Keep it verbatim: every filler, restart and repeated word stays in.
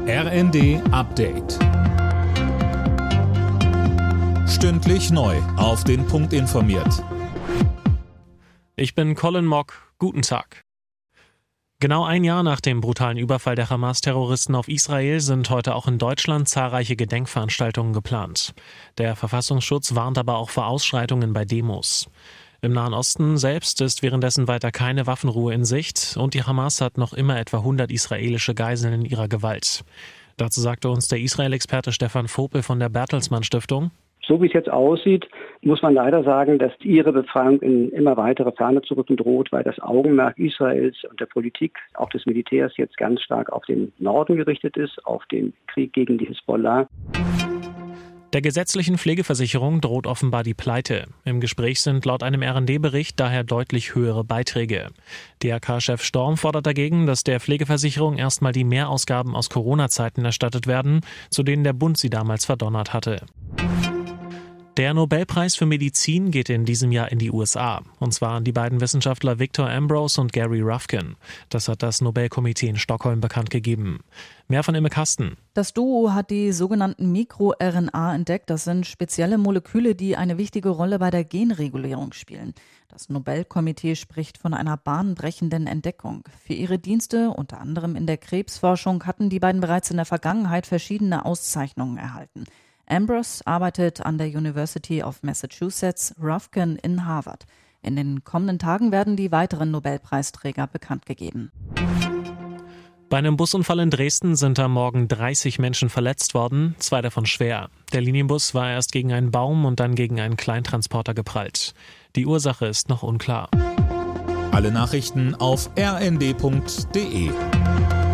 R N D Update. Stündlich neu auf den Punkt informiert. Ich bin Colin Mock. Guten Tag. Genau ein Jahr nach dem brutalen Überfall der Hamas-Terroristen auf Israel sind heute auch in Deutschland zahlreiche Gedenkveranstaltungen geplant. Der Verfassungsschutz warnt aber auch vor Ausschreitungen bei Demos. Im Nahen Osten selbst ist währenddessen weiter keine Waffenruhe in Sicht und die Hamas hat noch immer etwa hundert israelische Geiseln in ihrer Gewalt. Dazu sagte uns der Israel-Experte Stefan Vopel von der Bertelsmann Stiftung: So wie es jetzt aussieht, muss man leider sagen, dass ihre Befreiung in immer weitere Ferne zu rücken droht, weil das Augenmerk Israels und der Politik, auch des Militärs, jetzt ganz stark auf den Norden gerichtet ist, auf den Krieg gegen die Hisbollah. Der gesetzlichen Pflegeversicherung droht offenbar die Pleite. Im Gespräch sind laut einem R N D-Bericht daher deutlich höhere Beiträge. D R K-Chef Storm fordert dagegen, dass der Pflegeversicherung erstmal die Mehrausgaben aus Corona-Zeiten erstattet werden, zu denen der Bund sie damals verdonnert hatte. Der Nobelpreis für Medizin geht in diesem Jahr in die U S A, und zwar an die beiden Wissenschaftler Victor Ambros und Gary Ruvkun. Das hat das Nobelkomitee in Stockholm bekannt gegeben. Mehr von Imme Kasten. Das Duo hat die sogenannten MikroRNA entdeckt. Das sind spezielle Moleküle, die eine wichtige Rolle bei der Genregulierung spielen. Das Nobelkomitee spricht von einer bahnbrechenden Entdeckung. Für ihre Dienste, unter anderem in der Krebsforschung, hatten die beiden bereits in der Vergangenheit verschiedene Auszeichnungen erhalten. Ambros arbeitet an der University of Massachusetts, Ruvkun in Harvard. In den kommenden Tagen werden die weiteren Nobelpreisträger bekannt gegeben. Bei einem Busunfall in Dresden sind am Morgen dreißig Menschen verletzt worden, zwei davon schwer. Der Linienbus war erst gegen einen Baum und dann gegen einen Kleintransporter geprallt. Die Ursache ist noch unklar. Alle Nachrichten auf r n d punkt d e.